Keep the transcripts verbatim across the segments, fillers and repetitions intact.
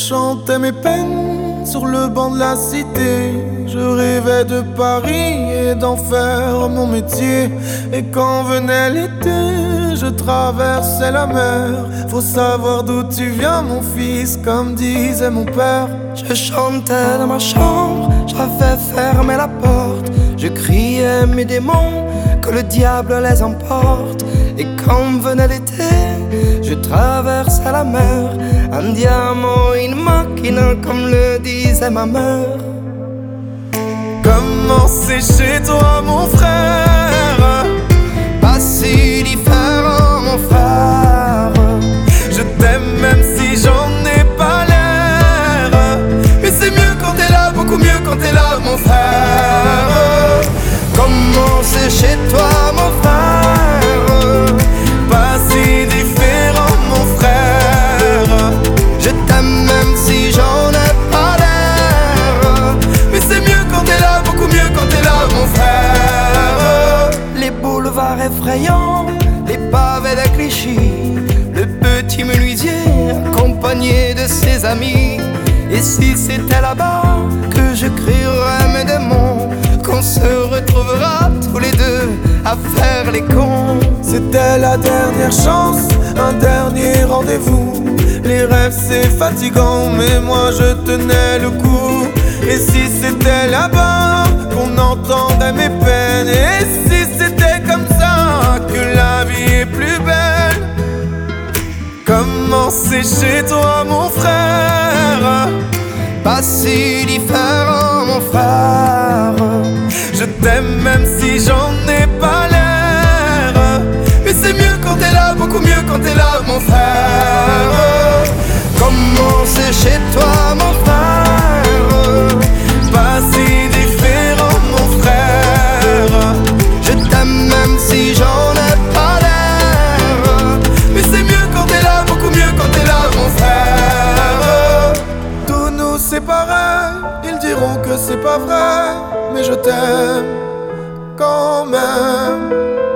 chantais mes peines sur le banc de la cité. Je rêvais de Paris et d'en faire mon métier. Et quand venait l'été, je traversais la mer. Faut savoir d'où tu viens mon fils, comme disait mon père. Je chantais dans ma chambre, j'avais fermé la porte. Je criais mes démons, que le diable les emporte. Et quand venait l'été, je traversais la mer. Andiamo in macchina, comme le disait ma mère. Comment c'est chez toi mon frère? Pas si différent mon frère. Je t'aime même si j'en ai pas l'air. Mais c'est mieux quand t'es là, beaucoup mieux quand t'es là mon frère. Comment c'est chez toi mon frère? Pas si différent mon frère. Je t'aime même si j'en ai pas l'air. Mais c'est mieux quand t'es là, beaucoup mieux quand t'es là mon frère. Les boulevards effrayants, les pavés de Clichy, le petit menuisier accompagné de ses amis. Et si c'était là-bas que je crierais mes démons, qu'on se retrouvera tous les deux à faire les cons. C'était la dernière chance, un dernier rendez-vous. Les rêves c'est fatigant, mais moi je tenais le coup. Et si c'était là-bas qu'on entendait mes peines, et si c'était comme ça que la vie est plus belle. Comment c'est chez toi mon frère? Pas si différent mon frère. Je t'aime même si j'en ai pas l'air. Mais c'est mieux quand t'es là, beaucoup mieux quand t'es là mon frère. Comment c'est chez toi mon frère? Pas si différent mon frère. Je t'aime même si j'en ai pas l'air. Mais c'est mieux quand t'es là, beaucoup mieux quand t'es là mon frère. Tous nous c'est pareil, ils diront que c'est pas vrai, mais je t'aime quand même.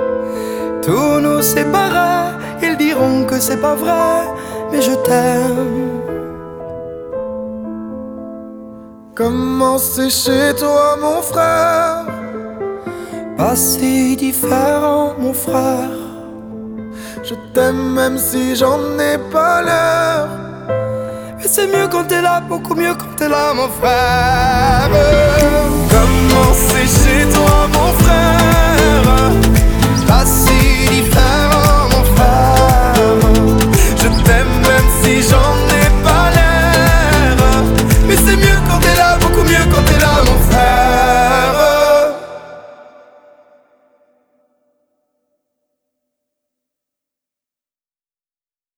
Tous nous c'est pareil, ils diront que c'est pas vrai, mais je t'aime. Comment c'est chez toi mon frère? Pas si différent mon frère. Je t'aime même si j'en ai pas l'air. Mais c'est mieux quand t'es là, beaucoup mieux quand t'es là mon frère. Comment c'est chez toi mon frère?